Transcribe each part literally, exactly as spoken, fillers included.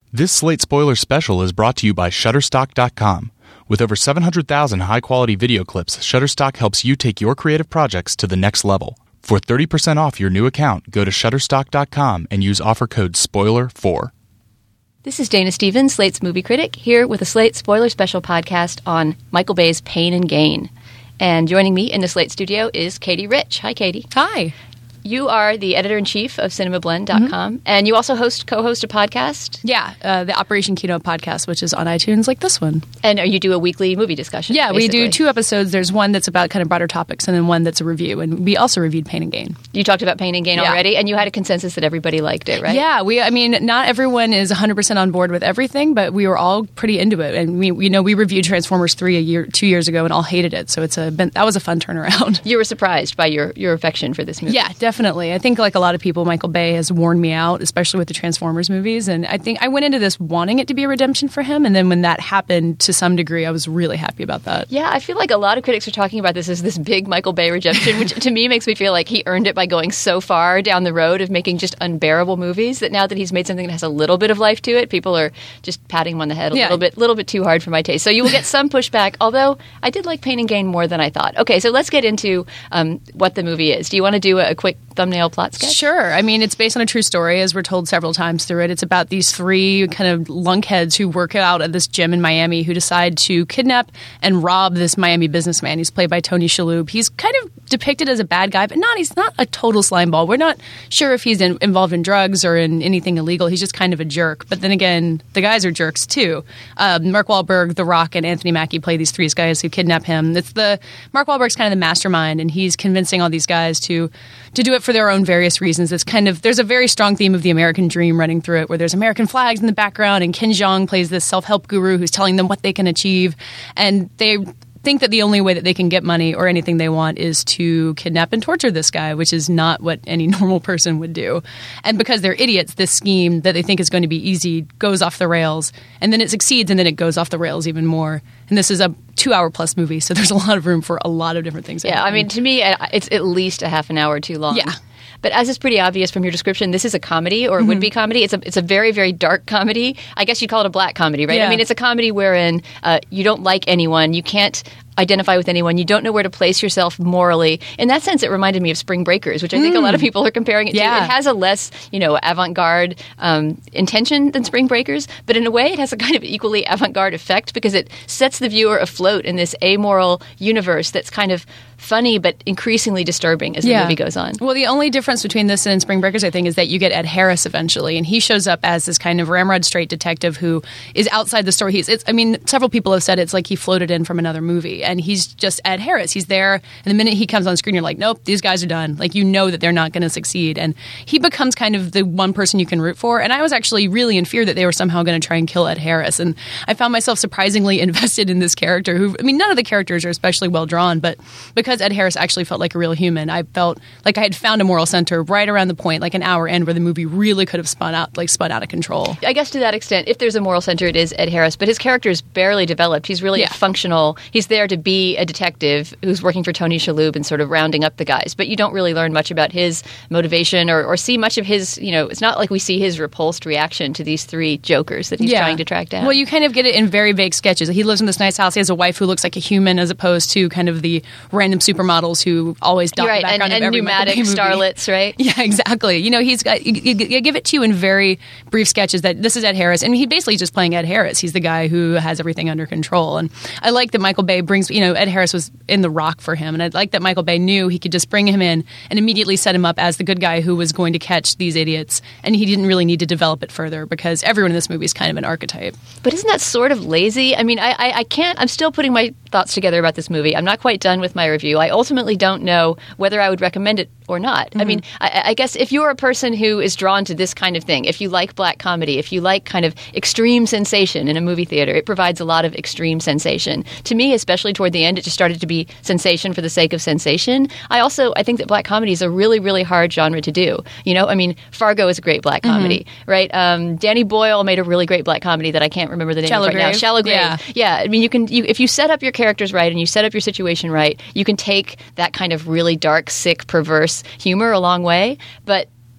This Slate Spoiler Special is brought to you by Shutterstock dot com. With over seven hundred thousand high-quality video clips, Shutterstock helps you take your creative projects to the next level. For thirty percent off your new account, go to Shutterstock dot com and use offer code spoiler four. This is Dana Stevens, Slate's movie critic, here with a Slate Spoiler Special podcast on Michael Bay's Pain and Gain. And joining me in the Slate studio is Katie Rich. Hi, Katie. Hi. You are the editor-in-chief of cinema blend dot com, mm-hmm. and you also host co-host a podcast. Yeah, uh, the Operation Keynote podcast, which is on iTunes like this one. And you do a weekly movie discussion. Yeah, basically. We do two episodes. There's one that's about kind of broader topics, and then one that's a review. And we also reviewed Pain and Gain. You talked about Pain and Gain yeah. already, and you had a consensus that everybody liked it, right? Yeah, we. I mean, not everyone is one hundred percent on board with everything, but we were all pretty into it. And we, you know, we reviewed Transformers three a year, two years ago, and all hated it. So it's a been, that was a fun turnaround. You were surprised by your your affection for this movie. Yeah, definitely. I think like. Like a lot of people, Michael Bay has worn me out, especially with the Transformers movies. And I think I went into this wanting it to be a redemption for him. And then when that happened to some degree, I was really happy about that. Yeah, I feel like a lot of critics are talking about this as this big Michael Bay redemption, which to me makes me feel like he earned it by going so far down the road of making just unbearable movies that now that he's made something that has a little bit of life to it, people are just patting him on the head a yeah. little bit, little bit too hard for my taste. So you will get some pushback, although I did like Pain and Gain more than I thought. Okay, so let's get into um, what the movie is. Do you want to do a, a quick thumbnail plot sketch? Sure. I mean, it's based on a true story, as we're told several times through it. It's about these three kind of lunkheads who work out at this gym in Miami who decide to kidnap and rob this Miami businessman. He's played by Tony Shalhoub. He's kind of depicted as a bad guy, but not. He's not a total slimeball. We're not sure if he's in, involved in drugs or in anything illegal. He's just kind of a jerk. But then again, the guys are jerks too. Uh, Mark Wahlberg, The Rock, and Anthony Mackie play these three guys who kidnap him. It's the Mark Wahlberg's kind of the mastermind, and he's convincing all these guys to to do it for their own various reasons. It's kind of there's a very strong theme of the American dream running through it, where there's American flags in the background, and Ken Jeong plays this self-help guru who's telling them what they can achieve, and they think that the only way that they can get money or anything they want is to kidnap and torture this guy, which is not what any normal person would do. And because they're idiots, this scheme that they think is going to be easy goes off the rails, and then it succeeds, and then it goes off the rails even more. And this is a two-hour plus movie, so there's a lot of room for a lot of different things. Yeah, I mean, to me, it's at least a half an hour too long. Yeah. But as is pretty obvious from your description, this is a comedy or mm-hmm. would-be comedy. It's a it's a very, very dark comedy. I guess you'd call it a black comedy, right? Yeah. I mean, it's a comedy wherein uh, you don't like anyone. You can't identify with anyone. You don't know where to place yourself morally. In that sense, it reminded me of Spring Breakers, which I think mm. a lot of people are comparing it yeah. to. It has a less, you know, avant-garde um, intention than Spring Breakers, but in a way it has a kind of equally avant-garde effect because it sets the viewer afloat in this amoral universe that's kind of funny but increasingly disturbing as the yeah. movie goes on. Well, the only difference between this and Spring Breakers, I think, is that you get Ed Harris eventually, and he shows up as this kind of ramrod straight detective who is outside the story. He's, it's, I mean, several people have said it's like he floated in from another movie, and he's just Ed Harris. He's there, and the minute he comes on screen, you're like, nope, these guys are done. Like, you know that they're not going to succeed, and he becomes kind of the one person you can root for, and I was actually really in fear that they were somehow going to try and kill Ed Harris, and I found myself surprisingly invested in this character who, I mean, none of the characters are especially well drawn, but because Ed Harris actually felt like a real human, I felt like I had found a moral center right around the point, like an hour in, where the movie really could have spun out, like spun out of control. I guess to that extent, if there's a moral center, it is Ed Harris, but his character is barely developed. He's really yeah. a functional, he's there to be a detective who's working for Tony Shalhoub and sort of rounding up the guys, but you don't really learn much about his motivation or, or see much of his, you know, it's not like we see his repulsed reaction to these three jokers that he's yeah. trying to track down. Well, you kind of get it in very vague sketches. He lives in this nice house. He has a wife who looks like a human as opposed to kind of the random supermodels who always dot right, the background and, of and every pneumatic movie. starlets, right? Yeah, exactly. You know, he's got you, you, you give it to you in very brief sketches that this is Ed Harris, and he basically is just playing Ed Harris. He's the guy who has everything under control, and I like that Michael Bay brings. You know, Ed Harris was in The Rock for him, and I like that Michael Bay knew he could just bring him in and immediately set him up as the good guy who was going to catch these idiots, and he didn't really need to develop it further because everyone in this movie is kind of an archetype. But isn't that sort of lazy? I mean, I, I, I can't. I'm still putting my thoughts together about this movie. I'm not quite done with my review. I ultimately don't know whether I would recommend it or not. Mm-hmm. I mean, I, I guess if you're a person who is drawn to this kind of thing, if you like black comedy, if you like kind of extreme sensation in a movie theater, it provides a lot of extreme sensation. To me, especially toward the end, it just started to be sensation for the sake of sensation. I also, I think that black comedy is a really, really hard genre to do. You know, I mean, Fargo is a great black comedy, mm-hmm. right? Um, Danny Boyle made a really great black comedy that I can't remember the name Shallow of right Grave. now. Shallow Grave. Yeah. yeah, I mean, you can, you, if you set up your characters right and you set up your situation right, you can take that kind of really dark, sick, perverse humor a long way. But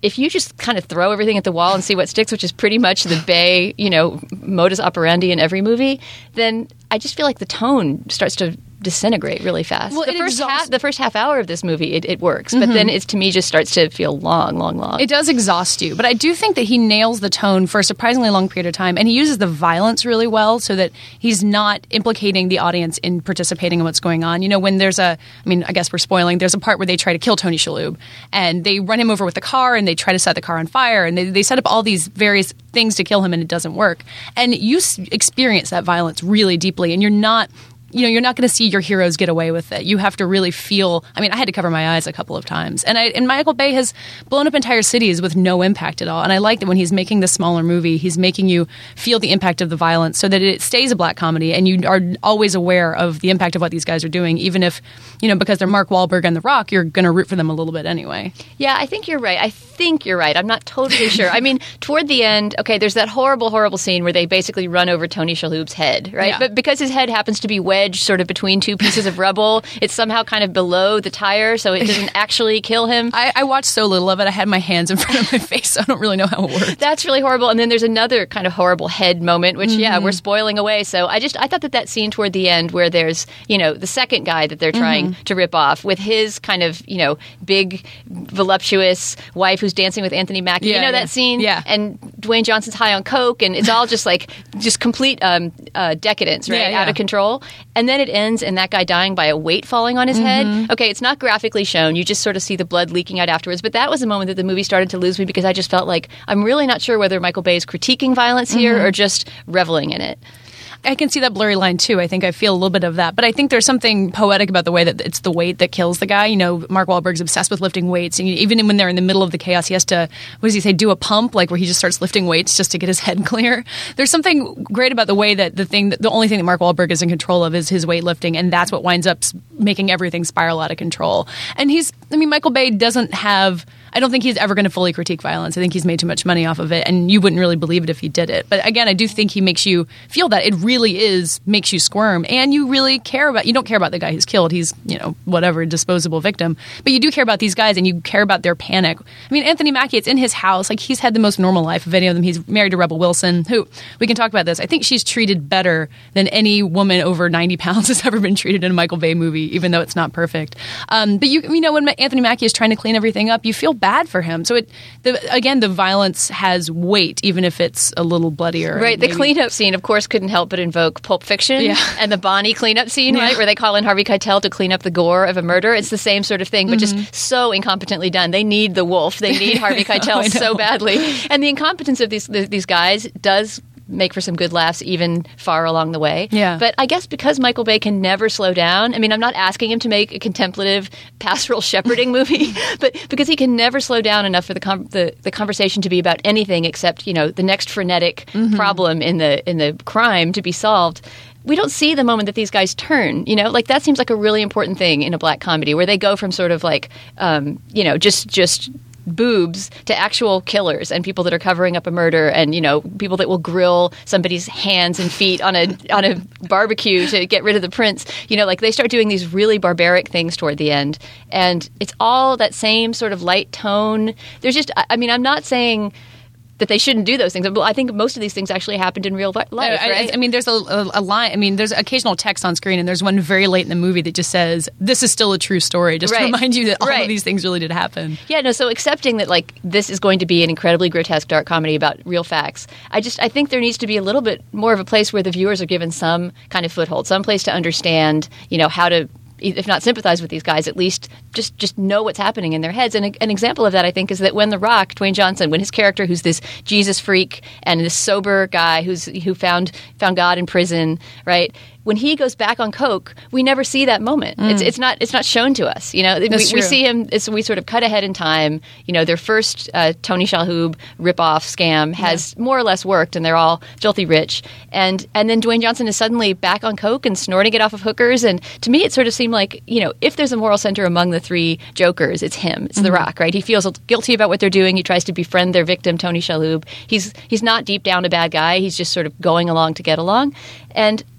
if you just kind of throw everything at the wall and see what sticks, which is pretty much the Bay, you know, modus operandi in every movie, then I just feel like the tone starts to disintegrate really fast. Well, the it first exhausts- half, the first half hour of this movie, it, it works, but then it to me just starts to feel long, long, long. It does exhaust you, but I do think that he nails the tone for a surprisingly long period of time, and he uses the violence really well so that he's not implicating the audience in participating in what's going on. You know, when there's a, I mean, I guess we're spoiling, there's a part where they try to kill Tony Shalhoub, and they run him over with the car, and they try to set the car on fire, and they, they set up all these various things to kill him, and it doesn't work. And you s- experience that violence really deeply, and you're not... You know, you're not going to see your heroes get away with it. You have to really feel. I mean, I had to cover my eyes a couple of times, and I, and Michael Bay has blown up entire cities with no impact at all. And I like that when he's making this smaller movie, he's making you feel the impact of the violence, so that it stays a black comedy, and you are always aware of the impact of what these guys are doing, even if, you know, because they're Mark Wahlberg and The Rock, you're going to root for them a little bit anyway. Yeah, I think you're right. I think you're right. I'm not totally sure. I mean, toward the end, okay, there's that horrible, horrible scene where they basically run over Tony Shalhoub's head, right? Yeah. But because his head happens to be wedged sort of between two pieces of rubble, it's somehow kind of below the tire, so it doesn't actually kill him. I, I watched so little of it. I had my hands in front of my face, so I don't really know how it works. That's really horrible. And then there's another kind of horrible head moment, which, mm-hmm. yeah, we're spoiling away. So I just, I thought that that scene toward the end where there's, you know, the second guy that they're trying mm-hmm. to rip off with his kind of, you know, big, voluptuous wife who's dancing with Anthony Mackie. Yeah, you know yeah. that scene? Yeah. And Dwayne Johnson's high on coke, and it's all just like, just complete um, uh, decadence, right? Yeah, yeah. Out of control. And then it ends in that guy dying by a weight falling on his Mm-hmm. head. Okay, it's not graphically shown. You just sort of see the blood leaking out afterwards. But that was a moment that the movie started to lose me, because I just felt like I'm really not sure whether Michael Bay is critiquing violence here Mm-hmm. or just reveling in it. I can see that blurry line too. I think I feel a little bit of that, but I think there's something poetic about the way that it's the weight that kills the guy. You know, Mark Wahlberg's obsessed with lifting weights, and even when they're in the middle of the chaos, he has to, what does he say, do a pump, like where he just starts lifting weights just to get his head clear. There's something great about the way that the thing, the only thing that Mark Wahlberg is in control of is his weightlifting, and that's what winds up making everything spiral out of control. And he's, I mean, Michael Bay doesn't have. I don't think he's ever going to fully critique violence. I think he's made too much money off of it, and you wouldn't really believe it if he did it. But again, I do think he makes you feel that it really is makes you squirm, and you really care about. You don't care about the guy who's killed. He's, you know, whatever, disposable victim. But you do care about these guys, and you care about their panic. I mean, Anthony Mackie, it's in his house. Like, he's had the most normal life of any of them. He's married to Rebel Wilson, who, we can talk about this. I think she's treated better than any woman over ninety pounds has ever been treated in a Michael Bay movie, even though it's not perfect. Um, but you, you know, when Anthony Mackie is trying to clean everything up, you feel bad for him. So it, the, again, the violence has weight, even if it's a little bloodier. Right. The maybe. cleanup scene, of course, couldn't help but invoke Pulp Fiction, Yeah. and the Bonnie cleanup scene, Yeah. right, where they call in Harvey Keitel to clean up the gore of a murder. It's the same sort of thing, but Mm-hmm. just so incompetently done. They need the wolf. They need Harvey I know, I Keitel so know. badly. And the incompetence of these these guys does make for some good laughs even far along the way. Yeah. But I guess because Michael Bay can never slow down, I mean, I'm not asking him to make a contemplative pastoral shepherding movie, but because he can never slow down enough for the com- the, the conversation to be about anything except, you know, the next frenetic Mm-hmm. problem in the in the crime to be solved. We don't see the moment that these guys turn, you know, like that seems like a really important thing in a black comedy, where they go from sort of like, um, you know, just just boobs to actual killers and people that are covering up a murder, and, you know, people that will grill somebody's hands and feet on a on a barbecue to get rid of the prints. You know, like they start doing these really barbaric things toward the end, and it's all that same sort of light tone. There's just, I I mean, I'm not saying that they shouldn't do those things. I think most of these things actually happened in real life, I, I- right? I mean, there's a, a, a line. I mean, there's occasional text on screen, and there's one very late in the movie that just says, "This is still a true story," just Right. to remind you that all Right. of these things really did happen. Yeah, no, so accepting that, like, this is going to be an incredibly grotesque dark comedy about real facts, I just, I think there needs to be a little bit more of a place where the viewers are given some kind of foothold, some place to understand, you know, how to, if not sympathize with these guys, at least just just know what's happening in their heads. And a, an example of that, I think, is that when The Rock, Dwayne Johnson, when his character, who's this Jesus freak and this sober guy who's who found found God in prison, right? When he goes back on coke, we never see that moment. Mm. It's it's not it's not shown to us. You know, we, we see him. It's, we sort of cut ahead in time. You know, their first uh, Tony Shalhoub ripoff scam has yeah. more or less worked, and they're all filthy rich. And and then Dwayne Johnson is suddenly back on coke and snorting it off of hookers. And to me, it sort of seemed like, you know, if there's a moral center among the three Jokers, it's him. It's mm-hmm. The Rock, right? He feels guilty about what they're doing. He tries to befriend their victim, Tony Shalhoub. He's he's not deep down a bad guy. He's just sort of going along to get along. And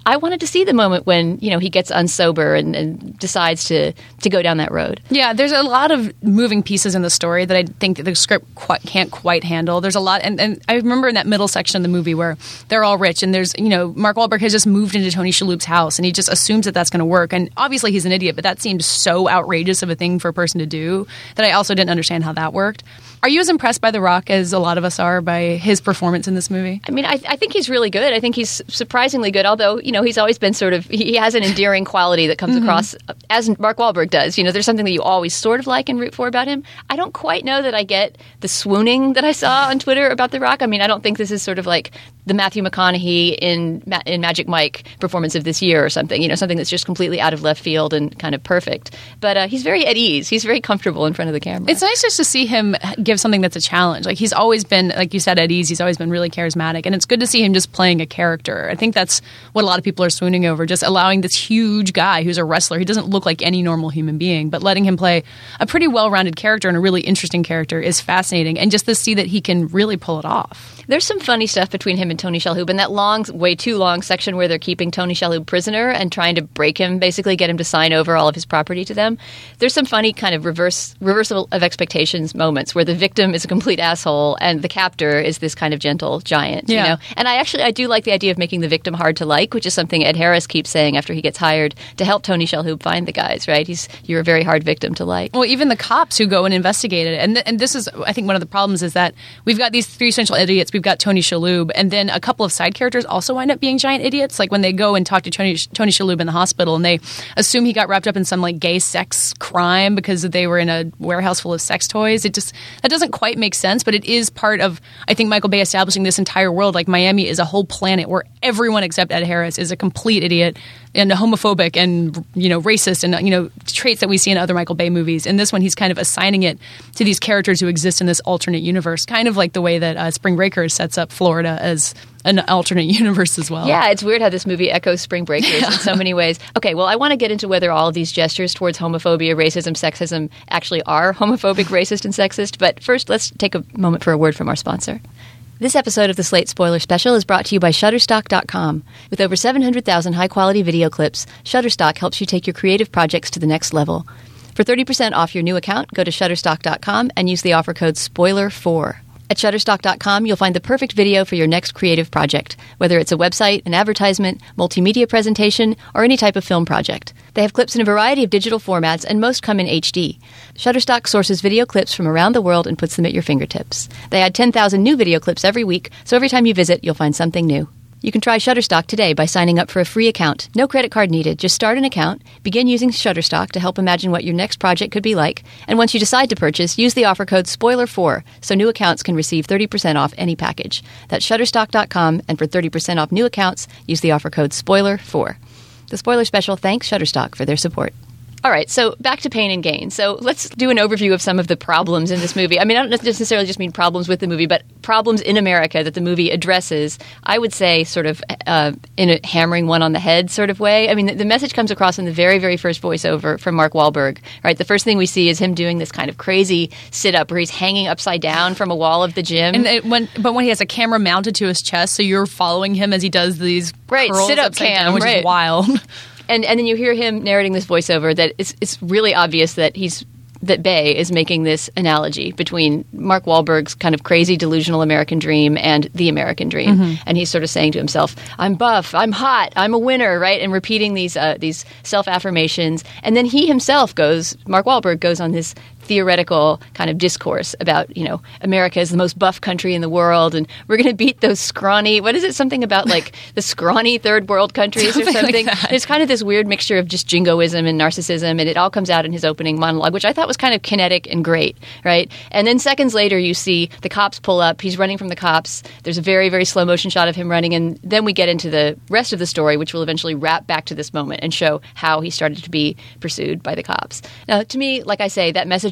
I wanted to see the moment when, you know, he gets unsober and, and decides to, to go down that road. Yeah, there's a lot of moving pieces in the story that I think that the script quite, can't quite handle. There's a lot, and, and I remember in that middle section of the movie where they're all rich, and there's, you know, Mark Wahlberg has just moved into Tony Shalhoub's house, and he just assumes that that's going to work. And obviously he's an idiot, but that seems so outrageous of a thing for a person to do that I also didn't understand how that worked. Are you as impressed by The Rock as a lot of us are by his performance in this movie? I mean, I, I think he's really good. I think he's surprisingly good, although, you know, he's always been sort of, he has an endearing quality that comes mm-hmm. across, as Mark Wahlberg does. You know, there's something that you always sort of like and root for about him. I don't quite know that I get the swooning that I saw on Twitter about The Rock. I mean, I don't think this is sort of like the Matthew McConaughey in in Magic Mike performance of this year or something, you know, something that's just completely out of left field and kind of perfect. But uh, he's very at ease. He's very comfortable in front of the camera. It's nice just to see him give something that's a challenge. Like, he's always been, like you said, at ease. He's always been really charismatic. And it's good to see him just playing a character. I think that's what a lot of people are swooning over, just allowing this huge guy who's a wrestler. He doesn't look like any normal human being, but letting him play a pretty well-rounded character and a really interesting character is fascinating. And just to see that he can really pull it off. There's some funny stuff between him and Tony Shalhoub in that long, way too long section where they're keeping Tony Shalhoub prisoner and trying to break him, basically get him to sign over all of his property to them. There's some funny kind of reverse reversal of expectations moments where the victim is a complete asshole and the captor is this kind of gentle giant. Yeah. You know? And I actually I do like the idea of making the victim hard to like, which is something Ed Harris keeps saying after he gets hired to help Tony Shalhoub find the guys. Right? He's you're a very hard victim to like. Well, even the cops who go and investigate it, and th- and this is I think one of the problems is that we've got these three central idiots. We've got Tony Shalhoub, and then a couple of side characters also wind up being giant idiots. Like when they go and talk to Tony, Tony Shalhoub in the hospital, and they assume he got wrapped up in some like gay sex crime because they were in a warehouse full of sex toys. It just that doesn't quite make sense, but it is part of I think Michael Bay establishing this entire world. Like Miami is a whole planet where everyone except Ed Harris is a complete idiot and homophobic and, you know, racist and, you know, traits that we see in other Michael Bay movies. In this one, he's kind of assigning it to these characters who exist in this alternate universe, kind of like the way that uh, Spring Breakers sets up Florida as an alternate universe as well. Yeah, it's weird how this movie echoes Spring Breakers yeah. in so many ways. Okay, well, I want to get into whether all of these gestures towards homophobia, racism, sexism actually are homophobic, racist, and sexist. But first, let's take a moment for a word from our sponsor. This episode of the Slate Spoiler Special is brought to you by Shutterstock dot com. With over seven hundred thousand high-quality video clips, Shutterstock helps you take your creative projects to the next level. For thirty percent off your new account, go to Shutterstock dot com and use the offer code spoiler four. At Shutterstock dot com, you'll find the perfect video for your next creative project, whether it's a website, an advertisement, multimedia presentation, or any type of film project. They have clips in a variety of digital formats, and most come in H D. Shutterstock sources video clips from around the world and puts them at your fingertips. They add ten thousand new video clips every week, so every time you visit, you'll find something new. You can try Shutterstock today by signing up for a free account. No credit card needed. Just start an account, begin using Shutterstock to help imagine what your next project could be like, and once you decide to purchase, use the offer code spoiler four so new accounts can receive thirty percent off any package. That's Shutterstock dot com, and for thirty percent off new accounts, use the offer code spoiler four. The Spoiler Special thanks Shutterstock for their support. All right, so back to Pain and Gain. So let's do an overview of some of the problems in this movie. I mean, I don't necessarily just mean problems with the movie, but problems in America that the movie addresses, I would say sort of uh, in a hammering one on the head sort of way. I mean, the, the message comes across in the very, very first voiceover from Mark Wahlberg, right? The first thing we see is him doing this kind of crazy sit-up where he's hanging upside down from a wall of the gym. And it, when, but when he has a camera mounted to his chest, so you're following him as he does these right, curls sit-up upside cam, down, which right. is wild. And and then you hear him narrating this voiceover that it's it's really obvious that he's that Bay is making this analogy between Mark Wahlberg's kind of crazy delusional American dream and the American dream, mm-hmm. and he's sort of saying to himself, "I'm buff, I'm hot, I'm a winner," right? And repeating these uh, these self affirmations, and then he himself goes, Mark Wahlberg goes on this theoretical kind of discourse about, you know, America is the most buff country in the world, and we're going to beat those scrawny, what is it, something about like the scrawny third world countries something or something? Like There's kind of this weird mixture of just jingoism and narcissism, and it all comes out in his opening monologue, which I thought was kind of kinetic and great, right? And then seconds later, you see the cops pull up, he's running from the cops, there's a very, very slow motion shot of him running, and then we get into the rest of the story, which will eventually wrap back to this moment and show how he started to be pursued by the cops. Now, to me, like I say, that message was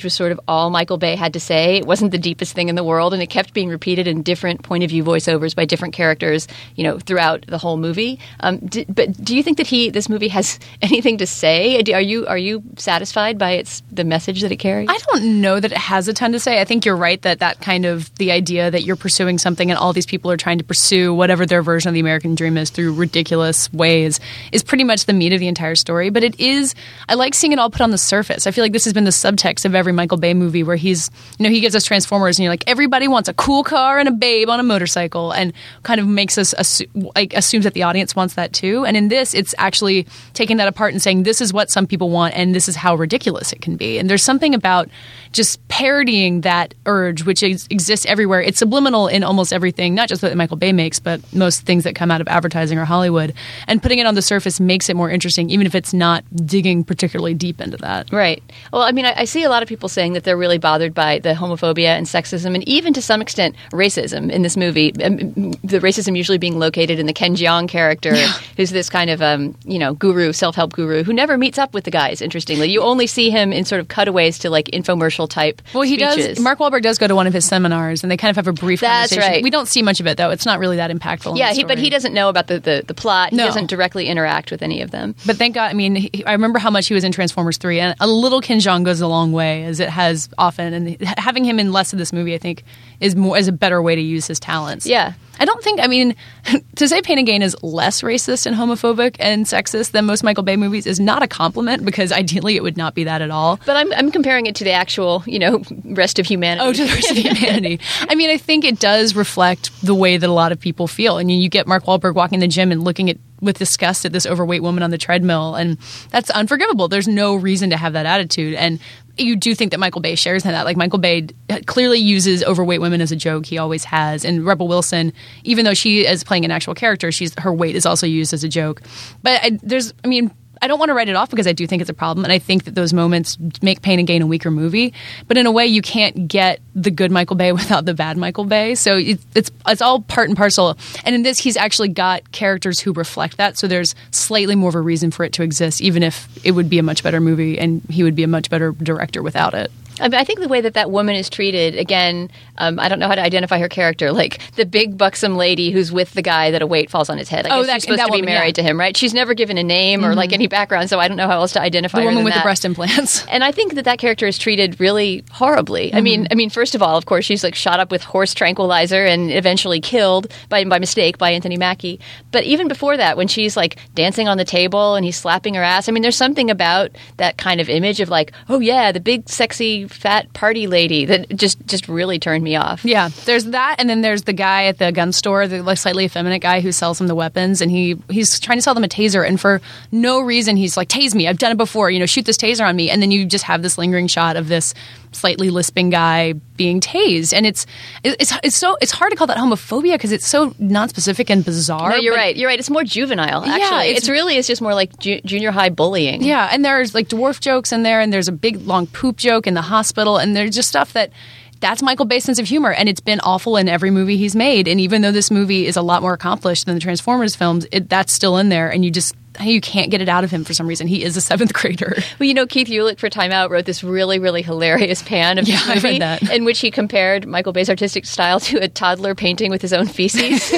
was sort of all Michael Bay had to say. It wasn't the deepest thing in the world, and it kept being repeated in different point of view voiceovers by different characters, you know, throughout the whole movie. Um, d- but do you think that he, this movie, has anything to say? Are you are you satisfied by its the message that it carries? I don't know that it has a ton to say. I think you're right that that kind of the idea that you're pursuing something and all these people are trying to pursue whatever their version of the American dream is through ridiculous ways is pretty much the meat of the entire story. But it is, I like seeing it all put on the surface. I feel like this has been the subtext of every Michael Bay movie where he's, you know, he gives us Transformers and you're like, everybody wants a cool car and a babe on a motorcycle, and kind of makes us, assu- like, assumes that the audience wants that too. And in this, it's actually taking that apart and saying, this is what some people want and this is how ridiculous it can be. And there's something about just parodying that urge, which is, exists everywhere. It's subliminal in almost everything, not just what Michael Bay makes, but most things that come out of advertising or Hollywood. And putting it on the surface makes it more interesting, even if it's not digging particularly deep into that. Right. Well, I mean, I, I see a lot of people saying that they're really bothered by the homophobia and sexism and even to some extent racism in this movie. Um, the racism usually being located in the Ken Jeong character, yeah. who's this kind of, um, you know, guru, self-help guru who never meets up with the guys, interestingly. You only see him in sort of cutaways to like infomercial type Well, he speeches. does. Mark Wahlberg does go to one of his seminars, and they kind of have a brief That's conversation. Right. We don't see much of it, though. It's not really that impactful. Yeah, he, but he doesn't know about the, the, the plot. He no. doesn't directly interact with any of them. But thank God, I mean, he, I remember how much he was in Transformers three, and a little Ken Jeong goes a long way, as it has often. And having him in less of this movie, I think, is more is a better way to use his talents. Yeah. I don't think, I mean, to say Pain and Gain is less racist and homophobic and sexist than most Michael Bay movies is not a compliment, because ideally it would not be that at all. But I'm, I'm comparing it to the actual, you know, rest of humanity. Oh, to the rest of humanity. I mean, I think it does reflect the way that a lot of people feel. I mean, you get Mark Wahlberg walking the gym and looking at with disgust at this overweight woman on the treadmill, and that's unforgivable. There's no reason to have that attitude. And you do think that Michael Bay shares in that. Like, Michael Bay clearly uses overweight women as a joke. He always has. And Rebel Wilson, even though she is playing an actual character, she's her weight is also used as a joke. But I, there's, I mean, I don't want to write it off because I do think it's a problem, and I think that those moments make Pain and Gain a weaker movie. But in a way, you can't get the good Michael Bay without the bad Michael Bay. So it, it's it's all part and parcel. And in this, he's actually got characters who reflect that. So there's slightly more of a reason for it to exist, even if it would be a much better movie and he would be a much better director without it. I, mean, I think the way that that woman is treated, again, um, I don't know how to identify her character, like the big buxom lady who's with the guy that a weight falls on his head. I oh, guess that, she's supposed that to be woman, married yeah. to him, right? She's never given a name mm-hmm. or like any background, so I don't know how else to identify the her. The woman than with that. the breast implants. And I think that that character is treated really horribly. Mm-hmm. I mean, I mean, first of all, of course, she's like shot up with horse tranquilizer and eventually killed by by mistake by Anthony Mackie. But even before that, when she's like dancing on the table and he's slapping her ass, I mean, there's something about that kind of image of like, oh yeah, the big sexy fat party lady that just just really turned me off. Yeah, there's that, and then there's the guy at the gun store, the like, slightly effeminate guy who sells him the weapons, and he he's trying to sell them a taser, and for no reason he's like, tase me, I've done it before, you know, shoot this taser on me, and then you just have this lingering shot of this slightly lisping guy being tased, and it's it's it's so it's hard to call that homophobia because it's so nonspecific and bizarre. No, you're but, right. You're right. It's more juvenile. Actually, yeah, it's, it's really it's just more like ju- junior high bullying. Yeah, and there's like dwarf jokes in there, and there's a big long poop joke in the hospital, and there's just stuff that. That's Michael Bay's sense of humor, and it's been awful in every movie he's made. And even though this movie is a lot more accomplished than the Transformers films, it, that's still in there, and you just you can't get it out of him for some reason. He is a seventh grader. Well, you know, Keith Ulick for Time Out wrote this really, really hilarious pan of yeah, this movie I read that. in which he compared Michael Bay's artistic style to a toddler painting with his own feces.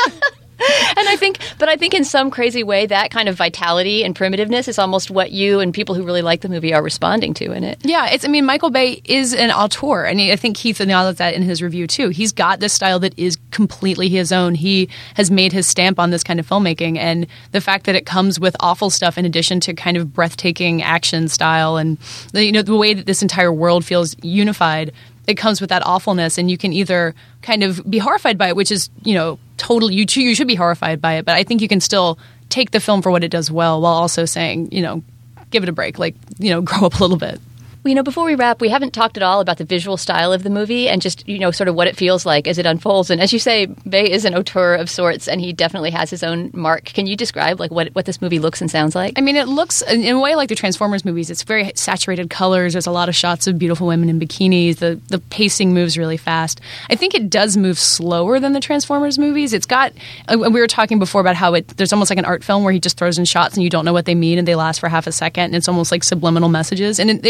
And I think, but I think in some crazy way, that kind of vitality and primitiveness is almost what you and people who really like the movie are responding to in it. Yeah, it's. I mean, Michael Bay is an auteur, and I think Keith acknowledged that in his review too. He's got this style that is completely his own. He has made his stamp on this kind of filmmaking, and the fact that it comes with awful stuff in addition to kind of breathtaking action style, and you know the way that this entire world feels unified. It comes with that awfulness, and you can either kind of be horrified by it, which is, you know, totally, you, you should be horrified by it, but I think you can still take the film for what it does well while also saying, you know, give it a break, like, you know, grow up a little bit. Well, you know, before we wrap, we haven't talked at all about the visual style of the movie and just, you know, sort of what it feels like as it unfolds. And as you say, Bay is an auteur of sorts, and he definitely has his own mark. Can you describe, like, what, what this movie looks and sounds like? I mean, it looks, in a way, like the Transformers movies. It's very saturated colors. There's a lot of shots of beautiful women in bikinis. The, the pacing moves really fast. I think it does move slower than the Transformers movies. It's got, uh, we were talking before about how it, there's almost like an art film where he just throws in shots and you don't know what they mean and they last for half a second, and it's almost like subliminal messages. And it, it, it, there's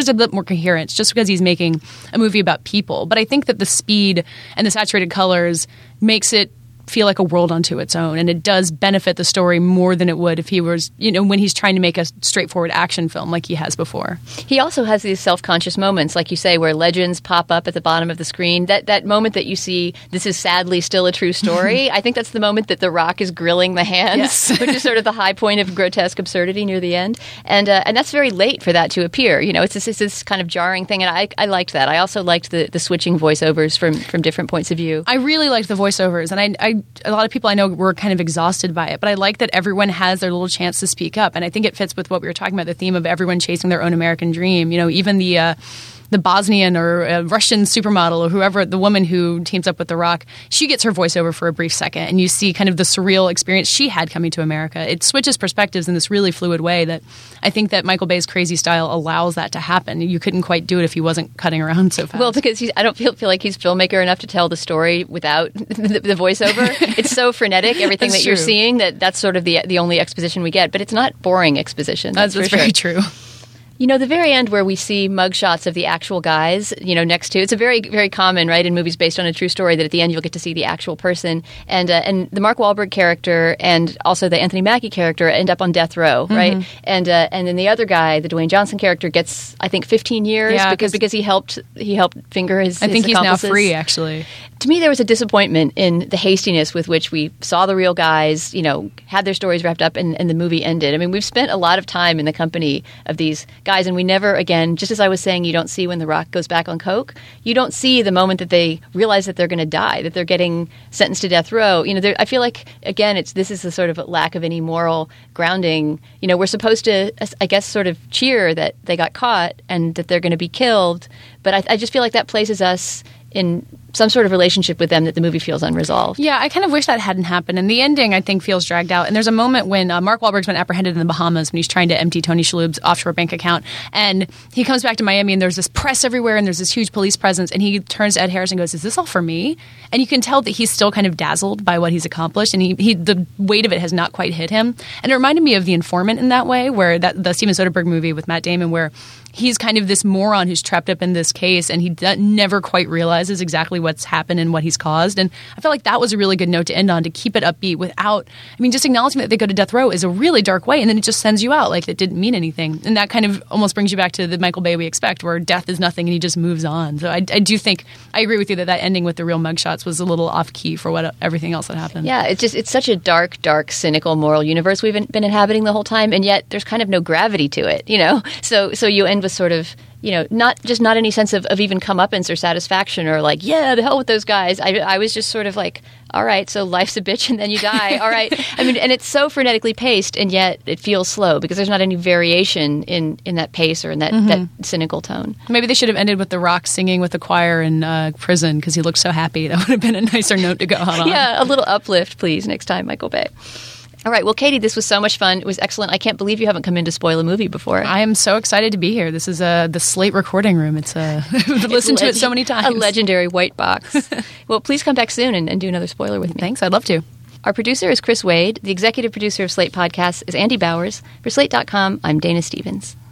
story's a bit more coherent just because he's making a movie about people. But I think that the speed and the saturated colors makes it feel like a world unto its own, and it does benefit the story more than it would if he was, you know, when he's trying to make a straightforward action film like he has before. He also has these self-conscious moments, like you say, where legends pop up at the bottom of the screen. That that moment that you see, this is sadly still a true story. I think that's the moment that The Rock is grilling the hands, yes. which is sort of the high point of grotesque absurdity near the end. And uh, and that's very late for that to appear. You know, it's this, it's this kind of jarring thing, and I, I liked that. I also liked the, the switching voiceovers from, from different points of view. I really liked the voiceovers, and I, I a lot of people I know were kind of exhausted by it, but I like that everyone has their little chance to speak up, and I think it fits with what we were talking about, the theme of everyone chasing their own American dream. You know, even the uh, the Bosnian or uh, Russian supermodel or whoever, the woman who teams up with The Rock, she gets her voiceover for a brief second, and you see kind of the surreal experience she had coming to America. It switches perspectives in this really fluid way that I think that Michael Bay's crazy style allows that to happen. You couldn't quite do it if he wasn't cutting around so fast. Well, because he's, I don't feel feel like he's filmmaker enough to tell the story without the, the voiceover. It's so frenetic, everything that's that you're true. seeing, that that's sort of the the only exposition we get. But it's not boring exposition. That's, That's, that's very sure. true. You know, the very end where we see mugshots of the actual guys, you know, next to, it's a very, very common, right, in movies based on a true story, that at the end you'll get to see the actual person. And uh, and the Mark Wahlberg character and also the Anthony Mackie character end up on death row, right? Mm-hmm. And uh, and then the other guy, the Dwayne Johnson character, gets, I think, fifteen years yeah, because because he helped he helped finger his I think his he's now free, actually. To me, there was a disappointment in the hastiness with which we saw the real guys, you know, had their stories wrapped up, and, and the movie ended. I mean, we've spent a lot of time in the company of these guys, and we never, again, just as I was saying, you don't see when The Rock goes back on coke, you don't see the moment that they realize that they're going to die, that they're getting sentenced to death row. You know, I feel like, again, it's this is the sort of lack of any moral grounding. You know, we're supposed to, I guess, sort of cheer that they got caught and that they're going to be killed, but I, I just feel like that places us in some sort of relationship with them that the movie feels unresolved. Yeah, I kind of wish that hadn't happened. And the ending, I think, feels dragged out. And there's a moment when uh, Mark Wahlberg's been apprehended in the Bahamas when he's trying to empty Tony Shalhoub's offshore bank account. And he comes back to Miami, and there's this press everywhere, and there's this huge police presence. And he turns to Ed Harris and goes, "Is this all for me?" And you can tell that he's still kind of dazzled by what he's accomplished. And he, he the weight of it has not quite hit him. And it reminded me of The Informant in that way, where that the Steven Soderbergh movie with Matt Damon, where he's kind of this moron who's trapped up in this case, and he d- never quite realizes exactly what's happened and what he's caused. And I felt like that was a really good note to end on, to keep it upbeat without, I mean, just acknowledging that they go to death row is a really dark way, and then it just sends you out like it didn't mean anything. And that kind of almost brings you back to the Michael Bay we expect, where death is nothing and he just moves on. So I, I do think, I agree with you that that ending with the real mugshots was a little off-key for what everything else that happened. Yeah, it's just, it's such a dark, dark, cynical, moral universe we've been, been inhabiting the whole time, and yet there's kind of no gravity to it, you know? So, so you end with sort of, you know, not just not any sense of, of even comeuppance or satisfaction or like, yeah, the hell with those guys. I, I was just sort of like, all right, so life's a bitch and then you die. All right. I mean, and it's so frenetically paced, and yet it feels slow because there's not any variation in, in that pace or in that, mm-hmm. that cynical tone. Maybe they should have ended with The Rock singing with the choir in uh, prison because he looked so happy. That would have been a nicer note to go out on. Yeah, a little uplift, please, next time, Michael Bay. All right. Well, Katie, this was so much fun. It was excellent. I can't believe you haven't come in to spoil a movie before. I am so excited to be here. This is uh, the Slate recording room. It's uh, I've listened to it so many times. A legendary white box. Well, please come back soon and, and do another spoiler with me. Thanks. I'd love to. Our producer is Chris Wade. The executive producer of Slate Podcasts is Andy Bowers. For Slate dot com, I'm Dana Stevens.